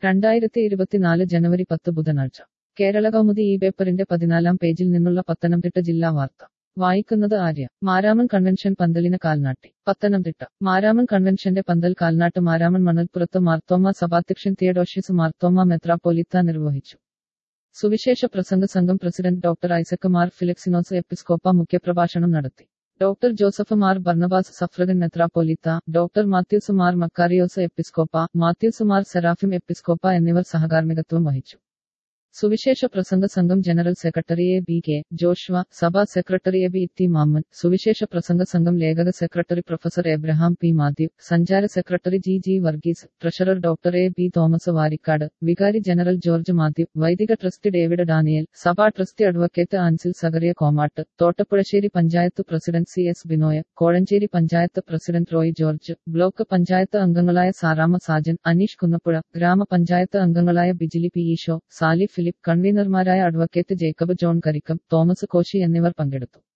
2024 ജനുവരി 10 ബുധനാഴ്ച കേരള കൗമുദി ഈ പേപ്പറിന്റെ 14-ാം പേജിൽ നിന്നുള്ള പത്തനംതിട്ട ജില്ലാ വാർത്ത വായിക്കുന്നത് ആര്യ. മാരാമൺ കൺവെൻഷൻ പന്തലിന് കാൽനാട്ടി. പത്തനംതിട്ട. മാരാമൺ കൺവെൻഷന്റെ പന്തൽ കാൽനാട്ട് മാരാമൺ മണൽപ്പുറത്ത് മാർത്തോമ്മ സഭാധ്യക്ഷൻ തിയഡോഷ്യസ് മാർത്തോമ്മ മെത്രാപ്പോലീത്ത നിർവഹിച്ചു. സുവിശേഷ പ്രസംഗ സംഘം president doctor Isaac Mar Philoxenos എപ്പിസ്കോപ്പ മുഖ്യപ്രഭാഷണം നടത്തി. Doctor Joseph Mar Barnabas suffragan മെത്രാപ്പോലീത്ത, ഡോക്ടർ മാത്യൂസ് മാർ മക്കാരിയോസ് എപ്പിസ്കോപ്പ, മാത്യൂസ് മാർ സെറാഫിം എപ്പിസ്കോപ്പ എന്നിവർ സഹകാർമ്മികത്വം വഹിച്ചു. സുവിശേഷ പ്രസംഗ സംഘം general secretary A B K Joshua, സഭാ secretary A B T Mammen, സുവിശേഷ പ്രസംഗ സംഘം ലേഖക secretary professor Abraham P Mathew, സഞ്ചാര secretary G G Varghese, treasurer doctor A B Thomas Varikkad, വികാരി ജനറൽ ജോർജ് മാത്യു, വൈദിക ട്രസ്റ്റി ഡേവിഡ് ഡാനിയൽ, സഭാ trustee advocate Ansil Zacharia Komattu, Thottapuzhassery panchayat president C S Binoy, Kozhencherry panchayat president Roy George, block panchayat അംഗങ്ങളായ സാറാമ സാജൻ, അനീഷ് കുന്നപ്പുഴ, ഗ്രാമപഞ്ചായത്ത് അംഗങ്ങളായ ബിജിലി പി ഈശോ, സാലി ഫിലിപ്പ്, കൺവീനർമാരായ advocate Jacob John Karikkam, Thomas Koshy എന്നിവർ പങ്കെടുത്തു.